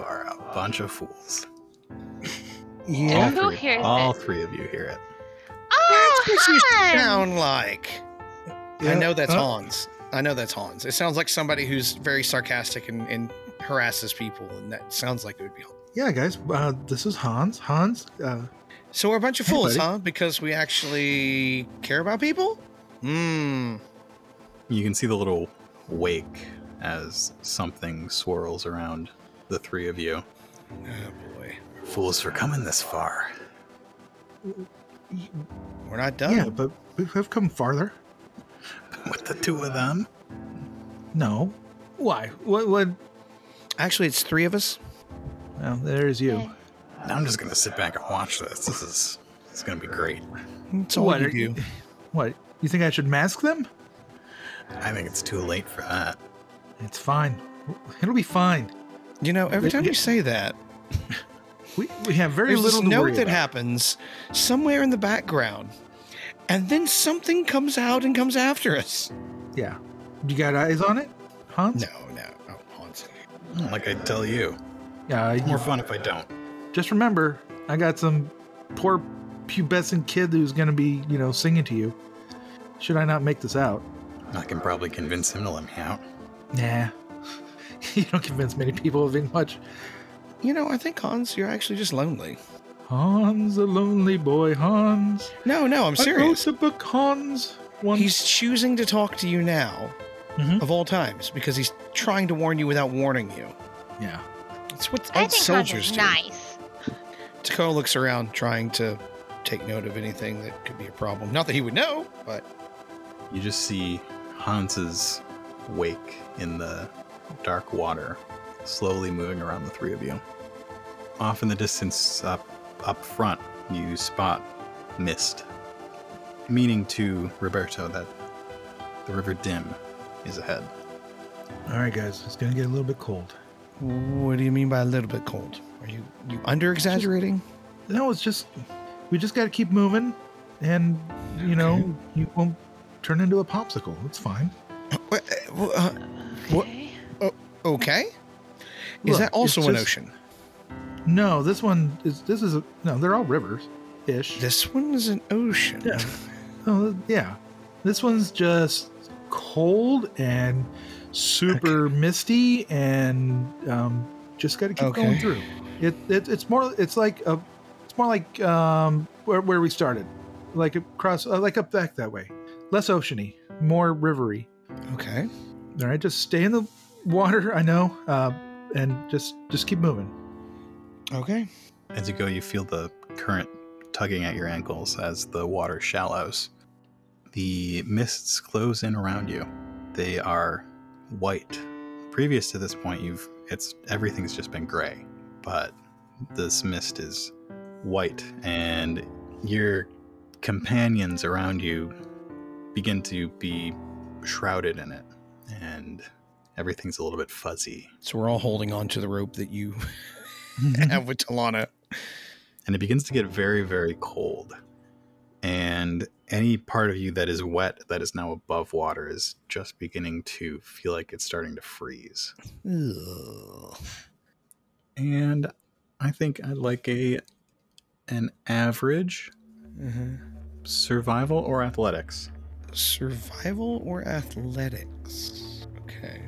are a bunch of fools. Yeah. Who hears All it? three of you hear it. Oh, That's what you Hans! sound like. Yeah, I know that's huh? Hans. I know that's Hans. It sounds like somebody who's very sarcastic and harasses people, and that sounds like it would be Hans. Yeah, guys, this is Hans. Hans, So we're a bunch of Hey, fools, buddy. huh? Because we actually care about people? You can see the little wake as something swirls around the three of you. Oh boy. Fools for coming this far. We're not done. yeah, but we have come farther. With the two of them? No. Why? What? Actually, it's three of us. Well, there's you. Okay. I'm just going to sit back and watch this. It's going to be great. It's all What you are you- do. What? You think I should mask them? I think it's too late for that. It's fine. It'll be fine. You know, every time you say that, We have very there's this little to note worry that about. happens somewhere in the background, and then something comes out and comes after us. Yeah. You got eyes on it, Hans? No. Oh, Hans. Like I tell you. Yeah. More fun if I don't. Just remember, I got some poor pubescent kid who's going to be, singing to you. Should I not make this out? I can probably convince him to let me out. Nah. You don't convince many people of being much. You know, I think, Hans, you're actually just lonely. Hans, a lonely boy, Hans. No, I'm I wrote serious. the book, Hans. Once. He's choosing to talk to you now, Mhm. of all times, because he's trying to warn you without warning you. Yeah. It's what I old think Hans soldiers is do. nice. Takao looks around, trying to take note of anything that could be a problem. Not that he would know, but You just see Hans's wake in the dark water, slowly moving around the three of you. Off in the distance, up front, you spot mist, meaning to Roberto that the River Dim is ahead. All right, guys. It's going to get a little bit cold. what do you mean by a little bit cold? Are you under exaggerating? No, it's just, we just got to keep moving. And, you won't turn into a popsicle. It's fine. What? Okay. Okay. Is Look, that also it's an just- ocean? No, this is they're all rivers-ish. This one is an ocean. Yeah. Oh, yeah. This one's just cold and super misty, and just got to keep going Okay. through. It's more like where we started, like across, like up back that way. Less oceany, more rivery. Okay. All right, just stay in the water. I know, and just keep moving. Okay. As you go, you feel the current tugging at your ankles as the water shallows. The mists close in around you. They are white. Previous to this point, everything's just been gray, but this mist is white, and your companions around you begin to be shrouded in it, and everything's a little bit fuzzy. So we're all holding on to the rope that you have with Talana. And it begins to get very, very cold. And any part of you that is wet, that is now above water, is just beginning to feel like it's starting to freeze. Ugh. And I think I'd like an average survival or athletics. Survival or athletics? Okay.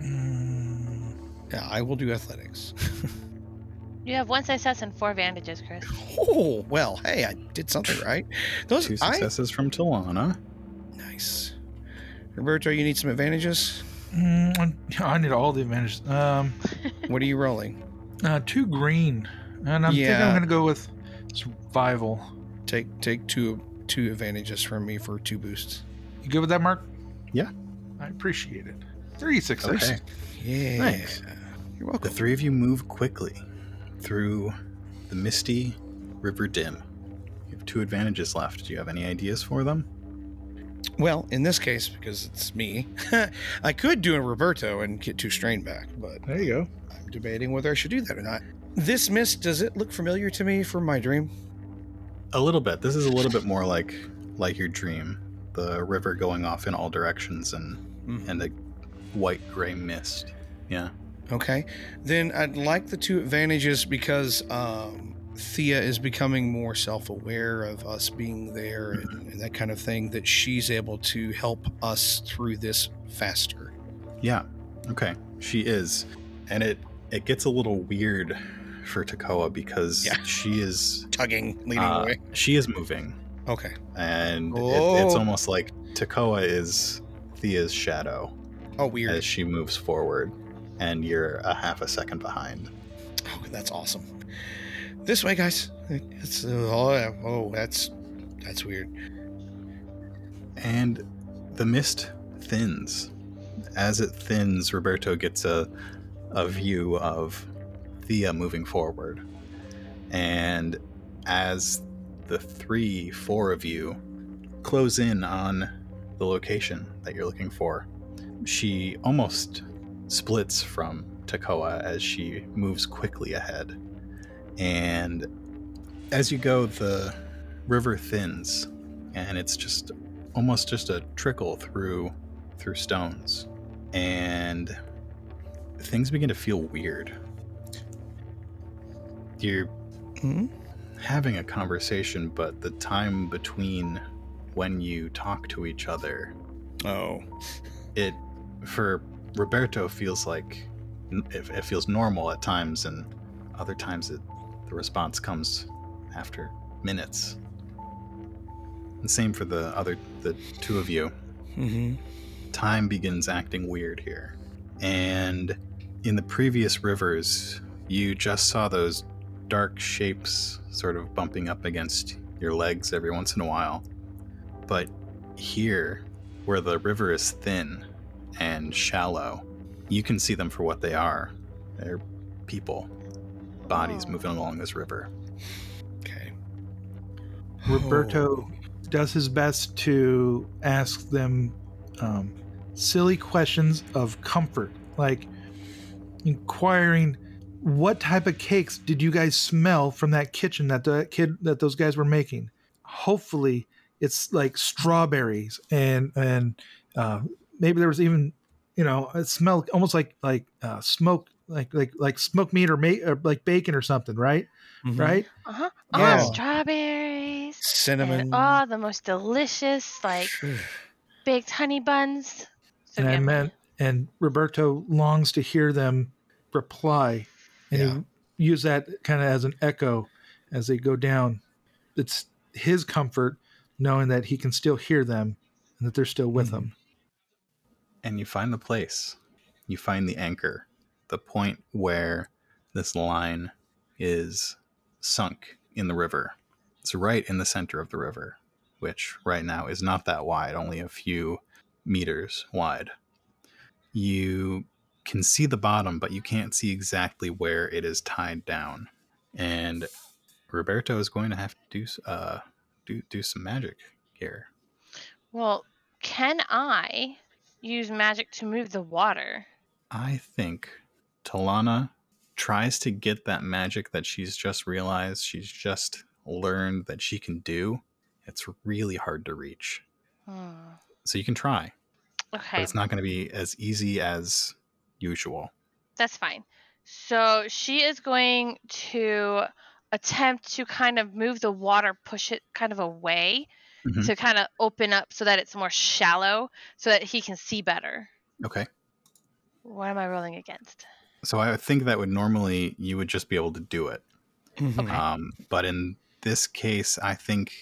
Yeah, I will do athletics. You have 1 success and 4 advantages, Chris. Oh, well, hey, I did something right. Those 2 successes from Talana. Nice. Roberto, you need some advantages? I need all the advantages. What are you rolling? 2 green, and I'm thinking Yeah. I'm gonna go with survival. Take two advantages from me for 2 boosts. You good with that, Mark? Yeah. I appreciate it. 3 successes. Okay. Yeah. Thanks. You're The welcome. 3 of you move quickly through the misty River Dim. You have 2 advantages left. Do you have any ideas for them? Well, in this case, because it's me, I could do a Roberto and get 2 strain back, but There you go. I'm debating whether I should do that or not. This mist, does it look familiar to me from my dream? A little bit. This is a little bit more like your dream. The river going off in all directions and a white gray mist. Yeah. Okay. Then I'd like the 2 advantages because Thea is becoming more self-aware of us being there and that kind of thing, that she's able to help us through this faster. Yeah. Okay. She is. And it gets a little weird for Takoa because she is Tugging, leading away. She is moving. Okay. And it's almost like Takoa is Thea's shadow. Oh, weird. As she moves forward, and you're a half a second behind. Oh, that's awesome. This way, guys. It's that's weird. And the mist thins. As it thins, Roberto gets a view of Thea moving forward. And as the 3-4 of you close in on the location that you're looking for, she almost splits from Takoa as she moves quickly ahead. And as you go, the river thins, and it's just almost just a trickle through stones. And things begin to feel weird. You're having a conversation, but the time between when you talk to each other, it for Roberto feels like it feels normal at times, and other times the response comes after minutes. And same for the 2 of you. Mm-hmm. Time begins acting weird here. And in the previous rivers, you just saw those dark shapes sort of bumping up against your legs every once in a while. But here, where the river is thin and shallow, you can see them for what they are. They're people, bodies moving along this river. Okay. Roberto does his best to ask them silly questions of comfort, like inquiring, what type of cakes did you guys smell from that kitchen that those guys were making? Hopefully it's like strawberries and maybe there was even, it smelled almost like smoke, like smoked meat or like bacon or something, right? Mm-hmm. Right? Uh-huh. Yeah. Oh, strawberries. Cinnamon. And, the most delicious, baked honey buns. So yummy. And Roberto longs to hear them reply, and he use that kind of as an echo as they go down. It's his comfort knowing that he can still hear them and that they're still with him. And you find the place. You find the anchor, the point where this line is sunk in the river. It's right in the center of the river, which right now is not that wide, only a few meters wide. You can see the bottom, but you can't see exactly where it is tied down. And Roberto is going to have to do some magic here. Well, can I use magic to move the water? I think Talana tries to get that magic that she's just realized, she's just learned that she can do. It's really hard to reach. So you can try. Okay. But it's not going to be as easy as usual. That's fine. So she is going to attempt to kind of move the water, push it kind of away to kind of open up so that it's more shallow so that he can see better. Okay. What am I rolling against? So I think that normally you would just be able to do it. Okay. But in this case, I think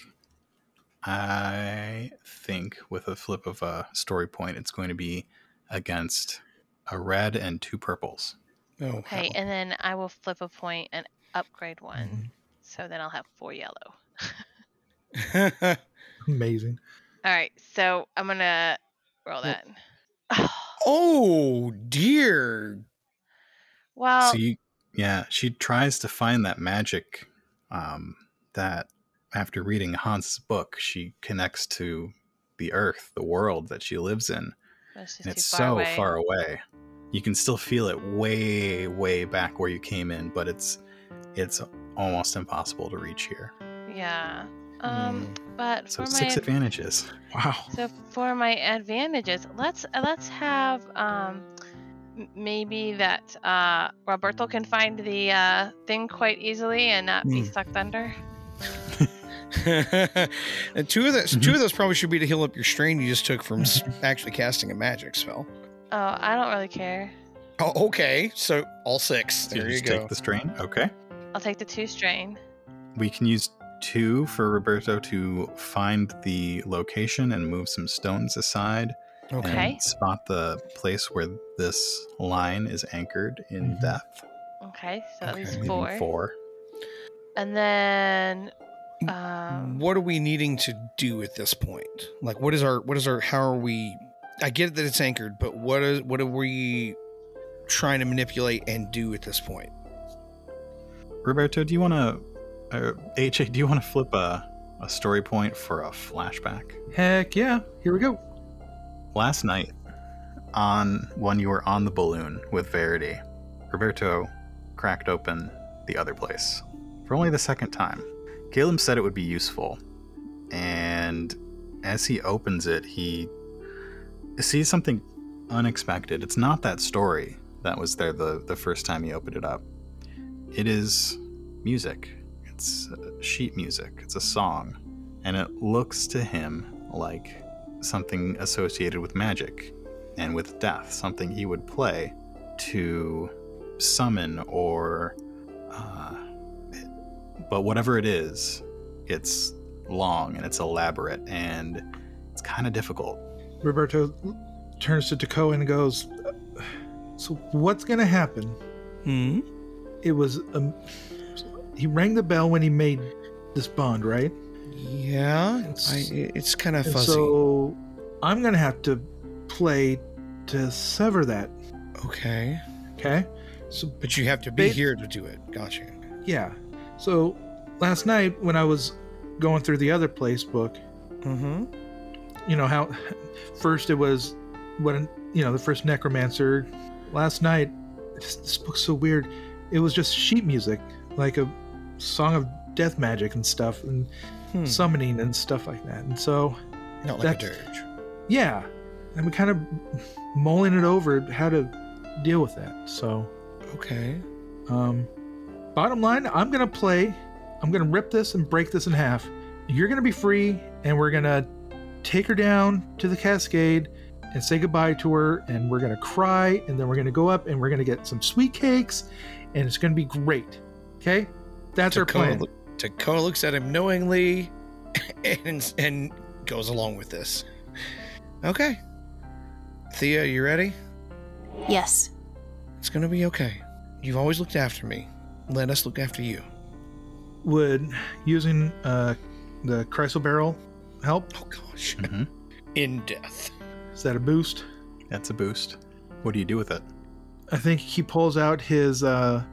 with a flip of a story point, it's going to be against a red and 2 purples. Okay, and then I will flip a point and upgrade 1. So then I'll have 4 yellow. Amazing. All right, so I'm going to roll that. Oh, dear. Well, So she tries to find that magic that after reading Hans's book, she connects to the earth, the world that she lives in. And it's so far away. You can still feel it way, way back where you came in, but it's almost impossible to reach here. Yeah. But so for 6 advantages. Wow. So for my advantages, let's have maybe that Roberto can find the thing quite easily and not be sucked under. And two of those probably should be to heal up your strain you just took from actually casting a magic spell. Oh, I don't really care. Oh, okay. So all 6. So There you just go. take the strain. Okay. I'll take the 2 strain. We can use 2 for Roberto to find the location and move some stones aside. Okay. And spot the place where this line is anchored in death. Okay, so at least Leaving 4. 4. And then What are we needing to do at this point? Like, how are we? I get that it's anchored, but what are we trying to manipulate and do at this point? Roberto, do you want to, HA, do you want to flip a story point for a flashback? Heck yeah. Here we go. Last night, when you were on the balloon with Verity, Roberto cracked open the other place for only the second time. Caleb said it would be useful, and as he opens it, he sees something unexpected. It's not that story that was there the first time he opened it up. It is music. It's sheet music. It's a song, and it looks to him like something associated with magic and with death, something he would play to summon or but whatever it is, it's long and it's elaborate and it's kind of difficult. Roberto turns to Takoa and goes, so what's going to happen? It was, he rang the bell when he made this bond, right? Yeah, it's kind of fuzzy. So I'm going to have to play to sever that. Okay. So, But you have to be here to do it. Gotcha. yeah. So last night when I was going through the other place book, you know how first it was the first necromancer. Last night, this book's so weird. It was just sheet music, like a song of death magic and stuff, and summoning and stuff like that. And so, Not like a dirge. Yeah, and we kind of mulling it over how to deal with that. So, okay. Bottom line, I'm gonna rip this and break this in half. You're gonna be free, and we're gonna take her down to the cascade and say goodbye to her, and we're gonna cry, and then we're gonna go up and we're gonna get some sweet cakes, and it's gonna be great. Okay, that's our plan. Takoa looks at him knowingly, and goes along with this. Okay, Thea, you ready? Yes. It's gonna be okay. You've always looked after me. Let us look after you. Would using the Chrysal Barrel help? Oh gosh. In death. Is that a boost? That's a boost. What do you do with it? I think he pulls out his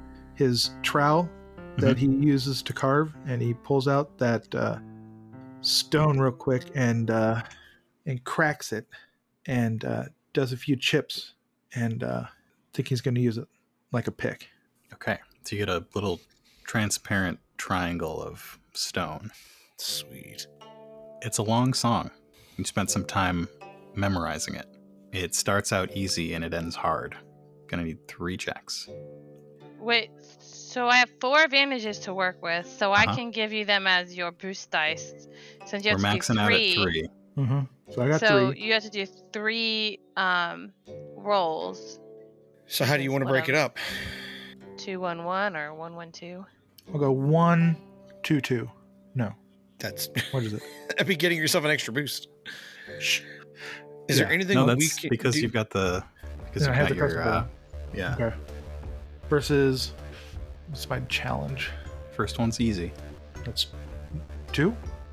trowel that he uses to carve, and he pulls out that stone real quick and cracks it and does a few chips, and I think he's going to use it like a pick. Okay, so you get a little transparent triangle of stone. Sweet. It's a long song. You spent some time memorizing it. It starts out easy and it ends hard. Gonna need 3 checks. Wait, so I have 4 advantages to work with, so I can give you them as your boost dice. Since you have We're to maxing do out 3. at 3. So I got so 3. you have to do 3 rolls. So how do you want to break it up? 2-1-1 or 1-1-2. I'll go 1-2-2. No, That's what is it? that'd be getting yourself an extra boost. Is there anything No, we that's can because do? you've got the I have the Chrysal Barrel. yeah. Okay. Versus, it's my challenge. First one's easy. That's 2?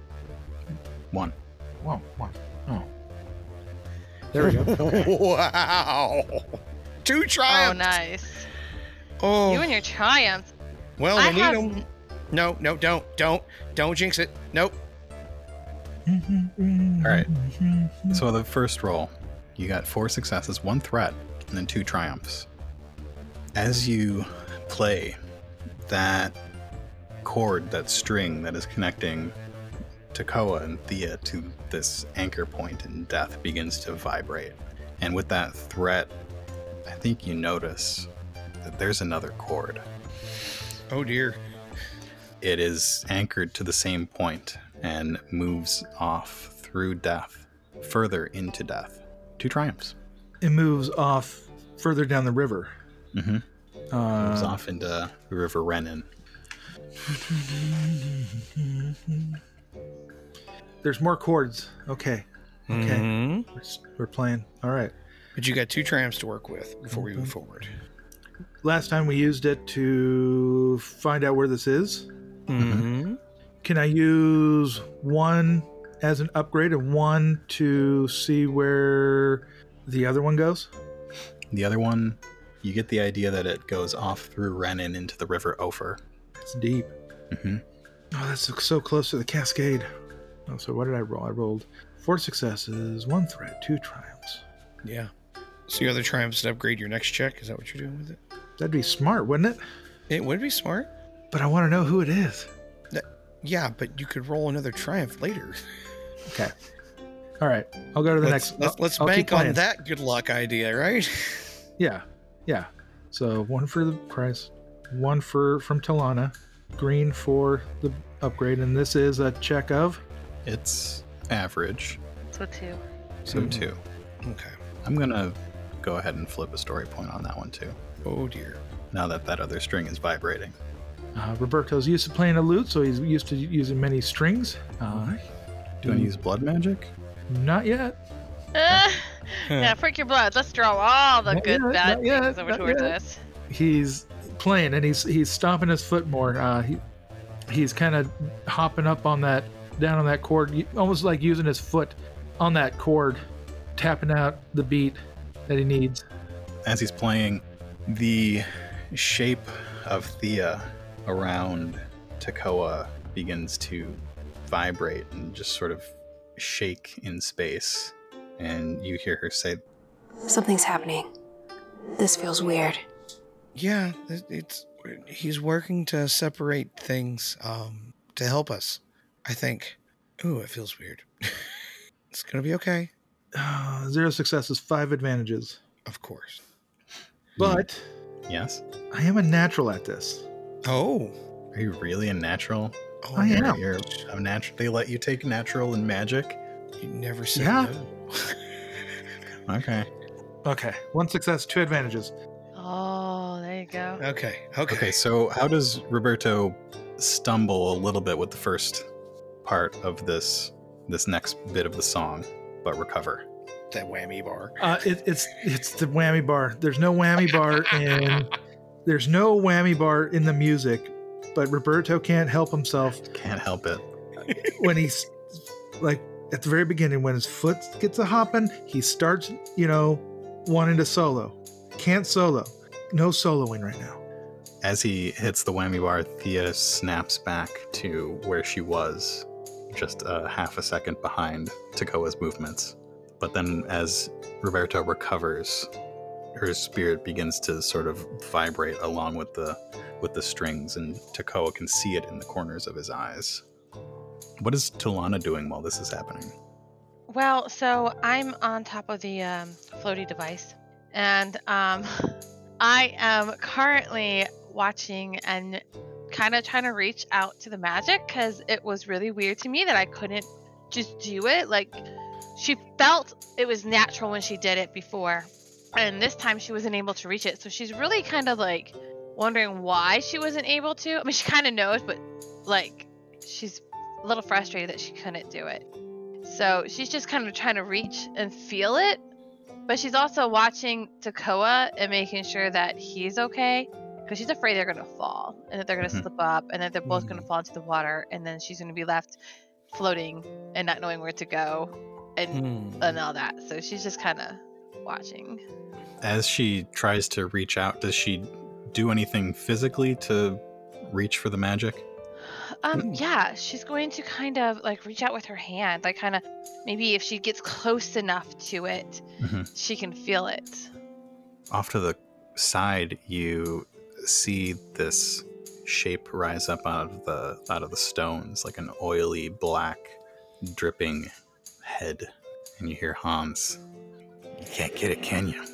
1. Whoa, 1. Oh. There we go. Wow. 2 Oh, triumphs. nice. Oh. You and your triumphs. Well, I we have need them. No, don't jinx it. Nope. All right. So the first roll, you got 4 successes, 1 threat, and then 2 triumphs. As you play, that cord, that string that is connecting Takoa and Thea to this anchor point in death begins to vibrate. And with that threat I think you notice that there's another cord. Oh dear. It is anchored to the same point and moves off through death, further into death. 2 triumphs. It moves off further down the river. Mm-hmm. Moves off into the River Renan. There's more chords. Okay. Mm-hmm. We're playing. All right. But you got 2 triumphs to work with before we move forward. Last time we used it to find out where this is. Mm-hmm. Can I use 1 as an upgrade and 1 to see where the other one goes? The other one, you get the idea that it goes off through Renan into the River Ophir. It's deep. Mm-hmm. Oh, that's so close to the cascade. Oh, so what did I roll? I rolled 4 successes, 1 threat, 2 triumphs. Yeah. So your other triumphs to upgrade your next check? Is that what you're doing with it? That'd be smart, wouldn't it? It would be smart. But I want to know who it is. Yeah, but you could roll another triumph later. Okay. All right. I'll go to the next. Let's I'll bank keep on playing. that good luck idea, right? Yeah. So 1 for the price, 1 from Talana, green for the upgrade, and this is a check of. It's average, So 2. so 2. Okay. I'm going to go ahead and flip a story point on that one, too, Oh dear. now that that other string is vibrating. Roberto's used to playing a lute, so he's used to using many strings. Do you want to use blood magic? Not yet. Yeah, freak your blood. Let's draw all the Not good yet, bad not yet, things over not towards yet. us. He's playing, and he's stomping his foot more. He's kind of hopping up on that, down on that chord, almost like using his foot on that chord, tapping out the beat that he needs. As he's playing, the shape of Thea around Tekoa begins to vibrate and just sort of shake in space. And you hear her say, Something's happening. This feels weird. Yeah, he's working to separate things to help us, I think. Ooh, it feels weird. It's gonna be okay. 0 successes, 5 advantages. Of course. But yes? I am a natural at this. Oh. Are you really a natural? Oh, I am. You're a natural. They let you take natural in magic? You never said Yeah. no. Okay. Okay, 1 success, 2 advantages. Oh, there you go. Okay. Okay, so how does Roberto stumble a little bit with the first part of this next bit of the song, but recover? That whammy bar. It's the whammy bar. There's no whammy bar in the music, but Roberto can't help himself Can't help it. when he's like at the very beginning when his foot gets a hopping, he starts, wanting to solo. Can't solo. No soloing right now. As he hits the whammy bar, Thea snaps back to where she was, just a half a second behind Tekoa's movements. But then as Roberto recovers, her spirit begins to sort of vibrate along with the strings, and Tekoa can see it in the corners of his eyes. What is Talana doing while this is happening? Well, so I'm on top of the floaty device, and I am currently watching and kind of trying to reach out to the magic, because it was really weird to me that I couldn't just do it. Like, she felt it was natural when she did it before, and this time she wasn't able to reach it. So she's really kind of like wondering why she wasn't able to. I mean, she kind of knows, but like she's a little frustrated that she couldn't do it. So she's just kind of trying to reach and feel it, but she's also watching Tekoa and making sure that he's okay, because she's afraid they're going to fall and that they're going to slip up and that they're both going to fall into the water, and then she's going to be left floating and not knowing where to go and all that. So she's just kind of watching. As she tries to reach out, does she do anything physically to reach for the magic? Yeah, she's going to kind of like reach out with her hand, like kind of maybe if she gets close enough to it, she can feel it. Off to the side, you see this shape rise up out of the stones, like an oily black dripping head, and you hear Hans. You can't get it, can you?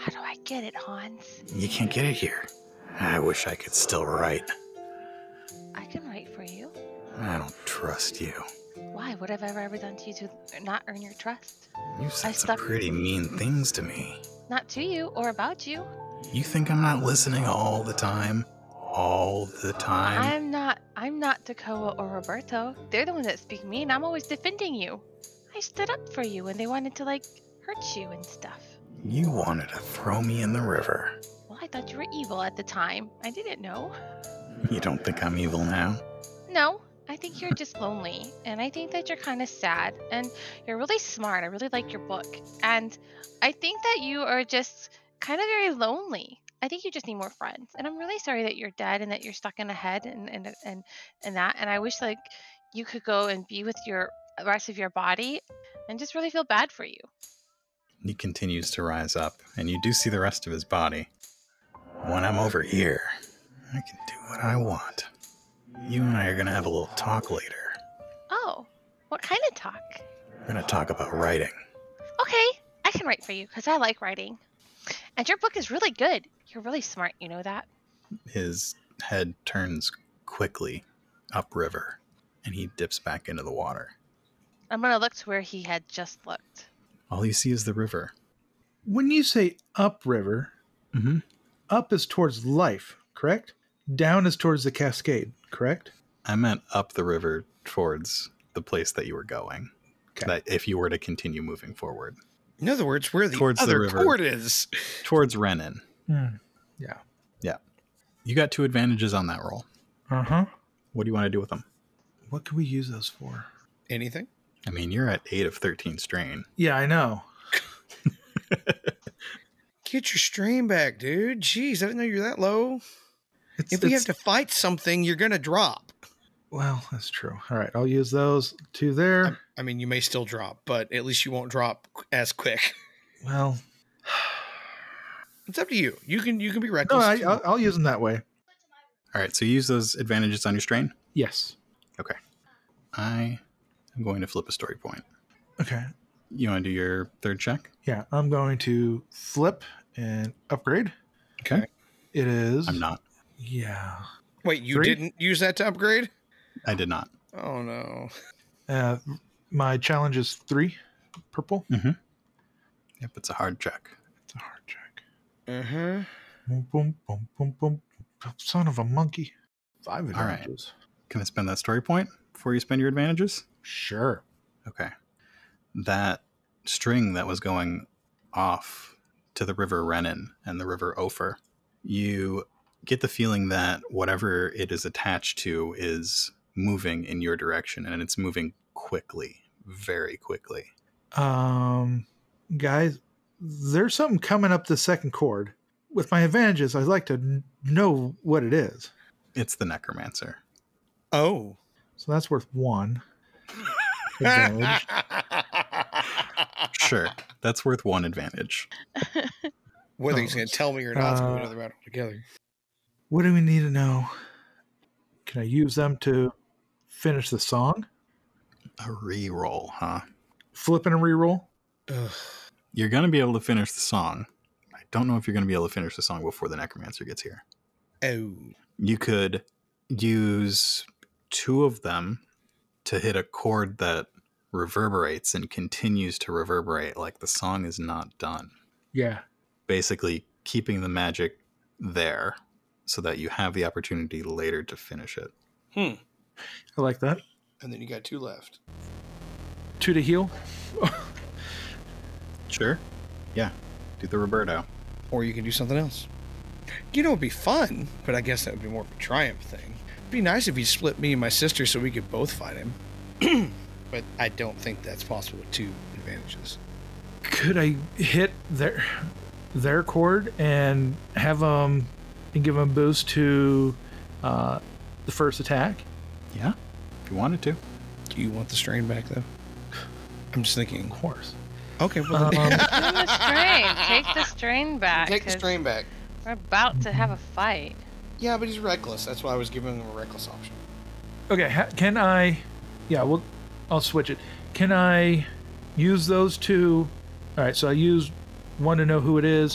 How do I get it, Hans? You can't get it here. I wish I could still write. I can write for you. I don't trust you. Why? What have I ever done to you to not earn your trust? You said some pretty mean things to me. Not to you or about you. You think I'm not listening all the time? All the time? I'm not Dakoa or Roberto. They're the ones that speak mean. I'm always defending you. I stood up for you when they wanted to, hurt you and stuff. You wanted to throw me in the river. Well, I thought you were evil at the time. I didn't know. You don't think I'm evil now? No, I think you're just lonely. And I think that you're kind of sad. And you're really smart. I really like your book. And I think that you are just kind of very lonely. I think you just need more friends. And I'm really sorry that you're dead and that you're stuck in a head and that. And I wish you could go and be with your rest of your body and just really feel bad for you. He continues to rise up, and you do see the rest of his body. When I'm over here, I can do what I want. You and I are going to have a little talk later. Oh, what kind of talk? We're going to talk about writing. Okay, I can write for you because I like writing. And your book is really good. You're really smart, you know that? His head turns quickly upriver, and he dips back into the water. I'm going to look to where he had just looked. All you see is the river. When you say upriver, up is towards life, correct? Down is towards the cascade, correct? I meant up the river towards the place that you were going. Okay. That if you were to continue moving forward. In other words, where the Towards the other river. cord is. Towards Renan. Yeah. Yeah. You got 2 advantages on that roll. Uh-huh. What do you want to do with them? What can we use those for? Anything? I mean, you're at 8 of 13 strain. Yeah, I know. Get your strain back, dude. Jeez, I didn't know you're that low. If we have to fight something, you're going to drop. Well, that's true. All right, I'll use those 2 there. I mean, you may still drop, but at least you won't drop as quick. Well, it's up to you. You can be no, reckless. I'll use them that way. All right, so you use those advantages on your strain? Yes. Okay. I am going to flip a story point. Okay. You want to do your 3rd check? Yeah, I'm going to flip and upgrade. Okay. It is. I'm not. Yeah. Wait, you 3? didn't use that to upgrade? I did not. Oh, no. My challenge is 3 purple. Yep, it's a hard check. It's a hard check. Uh-huh. Boom, boom, boom, boom, boom. Son of a monkey. 5 All right. advantages. Can I spend that story point before you spend your advantages? Sure. Okay. That string that was going off to the river Renan and the river Ophir, you get the feeling that whatever it is attached to is moving in your direction, and it's moving quickly, very quickly. Guys, there's something coming up the second chord. With my advantages, I'd like to know what it is. It's the necromancer. Oh. So that's worth 1 advantage. Sure, that's worth 1 advantage. Whether he's going to tell me or not, it's going to be another round altogether. What do we need to know? Can I use them to finish the song? A re-roll, huh? Flip and a reroll? Ugh. You're going to be able to finish the song. I don't know if you're going to be able to finish the song before the necromancer gets here. Oh. You could use 2 of them to hit a chord that reverberates and continues to reverberate like the song is not done. Yeah. Basically keeping the magic there so that you have the opportunity later to finish it. I like that. And then you got 2 left. 2 to heal? Sure. Yeah. Do the Roberto. Or you can do something else. You know, it'd be fun, but I guess that would be more of a triumph thing. It'd be nice if you split me and my sister so we could both fight him. But I don't think that's possible with 2 advantages. Could I hit their chord and have them and give them a boost to the first attack? Yeah. If you wanted to. Do you want the strain back, though? I'm just thinking. Of course. Okay, well, Give him the strain. Take the strain back. take the 'cause strain back. We're about to have a fight. Yeah, but he's reckless. That's why I was giving him a reckless option. Okay, can I... Yeah, well, I'll switch it. Can I use those 2... All right, so I use 1 to know who it is,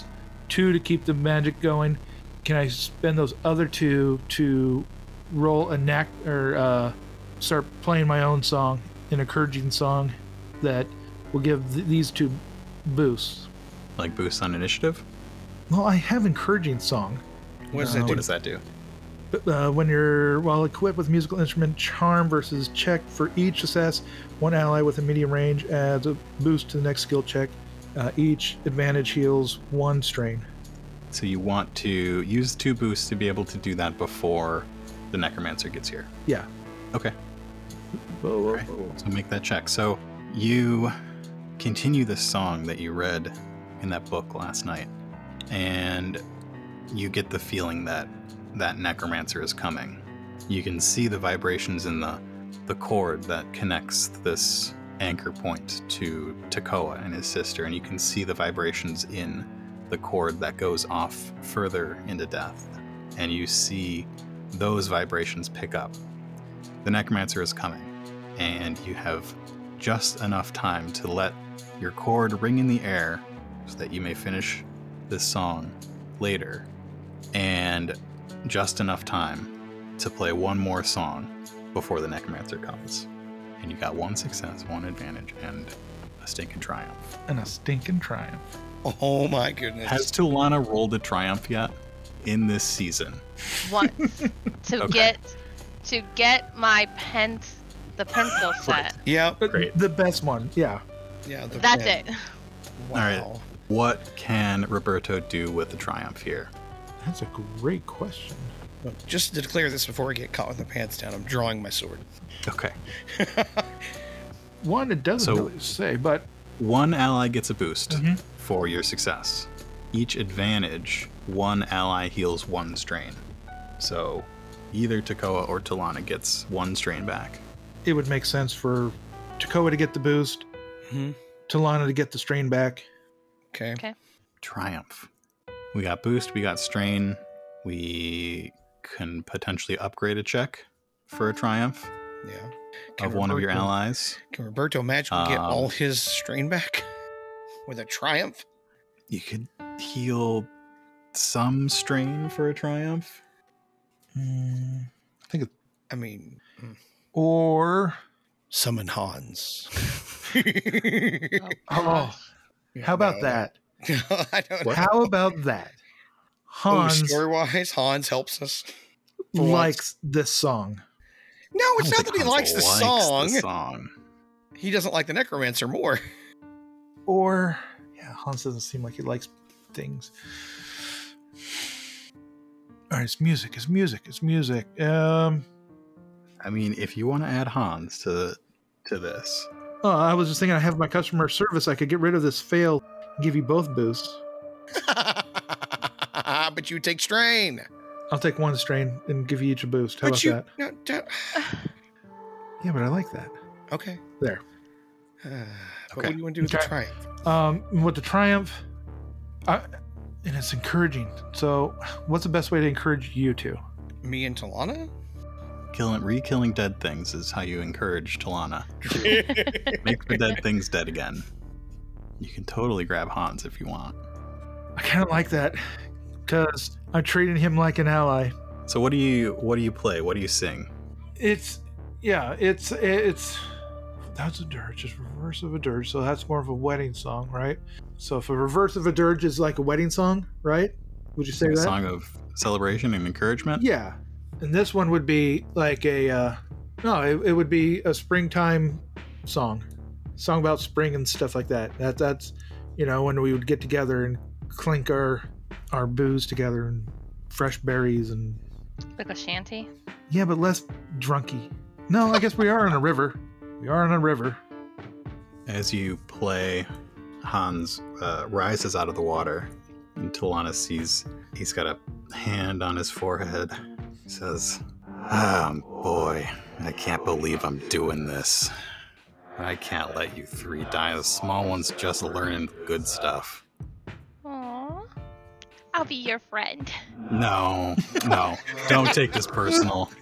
2 to keep the magic going. Can I spend those other 2 to roll or start playing my own song, an encouraging song that will give these 2 boosts? Like boosts on initiative? Well, I have encouraging song. What does that What do? does that do? When you're equipped with musical instrument, charm versus check for each success, one ally with a medium range adds a boost to the next skill check. Each advantage heals 1 strain. So you want to use 2 boosts to be able to do that before the necromancer gets here. Yeah. Okay. Whoa, All right. So make that check. So you continue the song that you read in that book last night, and you get the feeling that that necromancer is coming. You can see the vibrations in the cord that connects this anchor point to Tekoa and his sister, and you can see the vibrations in the cord that goes off further into death, and you see those vibrations pick up. The necromancer is coming, and you have just enough time to let your cord ring in the air so that you may finish this song later, and just enough time to play one more song before the necromancer comes. And you got 1 success, 1 advantage, and a stinking triumph. And a stinking triumph. Oh my goodness. Has Tulana rolled a triumph yet in this season? Once to Okay. get my the pencil set. Yeah. Great. The best one, yeah. Yeah. That's it. Wow. All right. What can Roberto do with the triumph here? That's a great question. Well, just to declare this before I get caught with my pants down, I'm drawing my sword. Okay. One, it doesn't So- really say, but 1 ally gets a boost Mhm. for your success. Each advantage, 1 ally heals 1 strain. So either Tekoa or Tulana gets 1 strain back. it would make sense for Tekoa to get the boost, Mhm. Talana to get the strain back. Okay. Triumph. We got boost, we got strain. We can potentially upgrade a check for a triumph Yeah. of one of your Roberto- allies. Can Roberto magically get Um, all his strain back with a triumph? You could heal some strain for a triumph. I think it's, I mean, or summon Hans. oh, how about that? I don't know. How about that? Hans Story-wise, Hans helps us. for likes this song. No, I it's don't not think that he Hans likes the song. the song. He doesn't like the necromancer more. Or yeah, Hans doesn't seem like he likes things. All right, it's music. It's music. It's music. I mean, if you want to add Hans to this, Oh, I was just thinking I have my customer service. I could get rid of this fail and give you both boosts. But you take strain. I'll take 1 strain and give you each a boost. How But about you. that? No, Yeah, but I like that. okay. There. But Okay. what do you want to do with the Okay. triumph? With the triumph, and it's encouraging. So, what's the best way to encourage you two? Me and Talana? re-killing dead things is how you encourage Talana. Make the dead things dead again. You can totally grab Hans if you want. I kind of like that because I'm treating him like an ally. So what do you play? What do you sing? It's that's a dirge. It's reverse of a dirge, so that's more of a wedding song, right? So if a reverse of a dirge is like a wedding song, right? Would you say A that? song of celebration and encouragement? Yeah, and this one would be like it would be a springtime song about spring and stuff like that. That's when we would get together and clink our booze together and fresh berries and Like a shanty. yeah, but less drunky. No, I guess we are on a river. We are on a river. As you play, Hans rises out of the water, and Talana sees he's got a hand on his forehead. He says, boy, I can't believe I'm doing this. I can't let you 3 die. The small one's just learning good stuff. Aww. I'll be your friend. No, don't take this personal.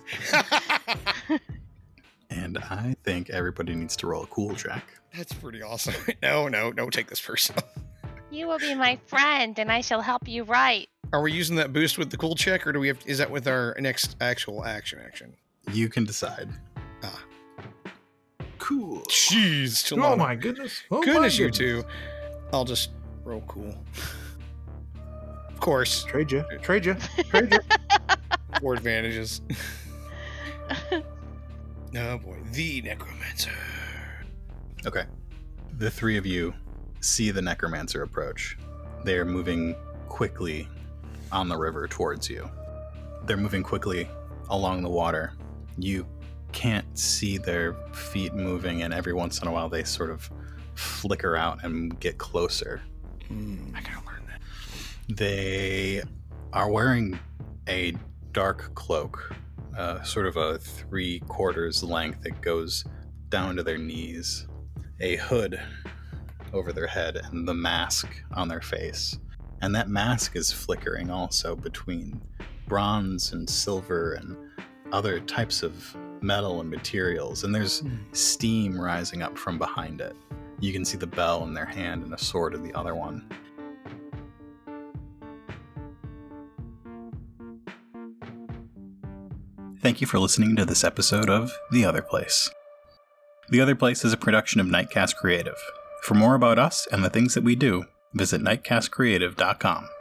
And I think everybody needs to roll a cool check. That's pretty awesome. No, don't take this personal. You will be my friend, and I shall help you right. Are we using that boost with the cool check, or do we have? Is that with our next actual action? You can decide. Cool. Jeez. Oh my goodness. Oh Goodness, my you two. I'll just roll cool. Of course. Trade you. 4 advantages. Oh boy. The Necromancer. Okay. The 3 of you see the Necromancer approach. They are moving quickly on the river towards you. They're moving quickly along the water. You can't see their feet moving, and every once in a while they sort of flicker out and get closer. I gotta learn that. They are wearing a dark cloak, sort of a 3/4 length that goes down to their knees, a hood over their head, and the mask on their face. And that mask is flickering also between bronze and silver and other types of metal and materials, and there's steam rising up from behind it. You can see the bell in their hand and a sword in the other one. Thank you for listening to this episode of The Other Place. The Other Place is a production of Nightcast Creative. For more about us and the things that we do, visit nightcastcreative.com.